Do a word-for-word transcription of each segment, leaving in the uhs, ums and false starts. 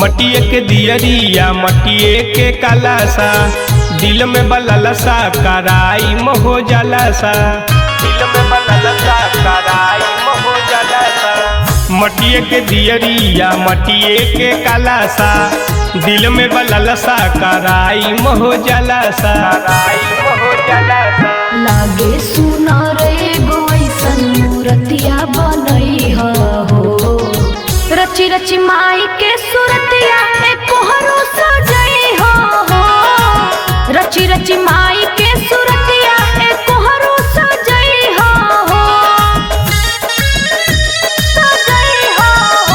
मटिए के दियरिया मटिए के कलासा, दिल में बललसा कराई मोहो जलसा, दिल में बललसा कराई मोहो जलसा। मटिए के दियरिया मटिए के कलासा, दिल में बललसा कराई मोहो जलसा, कराई मोहो जलसा। लागे सुनार एगो ऐसन मूर्तिया बनई हो, रची रची माई के सूरतिया कोहरू सजई हो, रची रची माई के सूरतिया कोहरू सजई हो, सजई हो,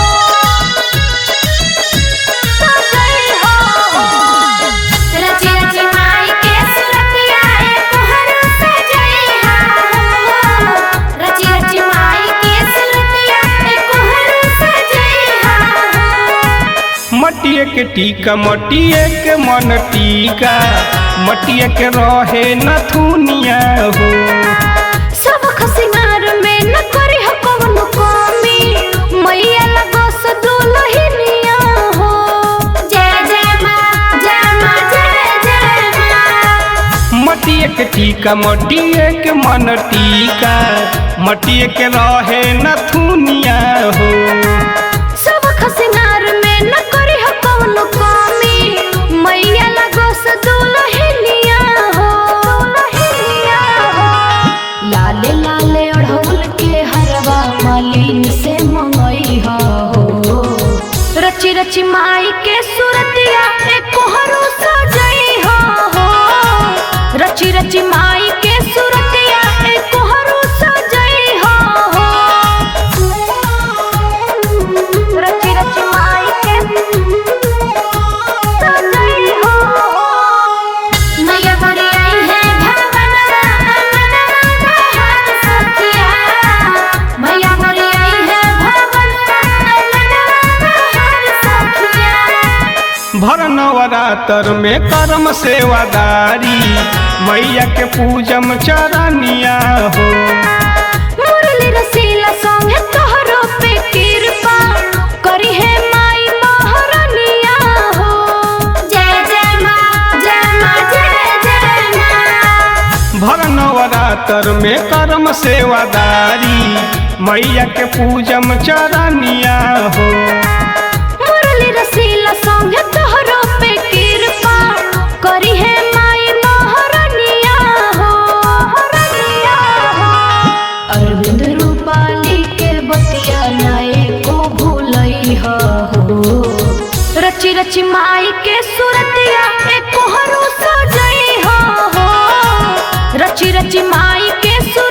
सजई हो। रची रची माई के सूरतिया कोहरू सजई हो, रची रची माई के सूरतिया कोहरू सजई हो। मटिए के टीका मटिए के मन टीका, मटिए के रहे नथुनिया हो। सब खसिनार में न करी हो कौनो कमी, मैया लगस दुलहिनिया हो। जय जय माँ, जय माँ, जय जय माँ। मटिए के टीका मटिए के मन टीका, मटिए के रहे नथुनिया हो। सब खसिनार में न करी हो कौनो कमी, मैया लगस दुलहिनिया हो, दुलहिनिया हो। लाले लाले अढ़ौल के हरवा मालिन से मंगई हो, रची रची माई के सूरतिया कोहरू सजई हो, रची रची माई के सूरतिया कोहरू सजई हो, रची रची माई के सजई हो। मैया बड़ी आई है भवनवा अंगनवा बहार सखिया, मैया बड़ी आई है भवनवा अंगनवा बहार सखिया। भर नवरात्र में कर्म सेवादारी, मैया के पूजम चरनिया हो। मुरली रसीला संगे तोहरो पे कृपा करी है माई महारानिया हो। जय जय माँ, जय माँ, जय जय माँ। भर नवरात्र में कर्म सेवादारी, मैया के पूजम चरनिया हो। मुरली रसीला संगे तोहरो पे कृपा करी है माई महारानिया हो, महारानिया हो। अरविंद रूपाली के बतिया नाए को भूलई हो, रची रची माई के सूरतिया कोहरू सजई हो, रची रची माई के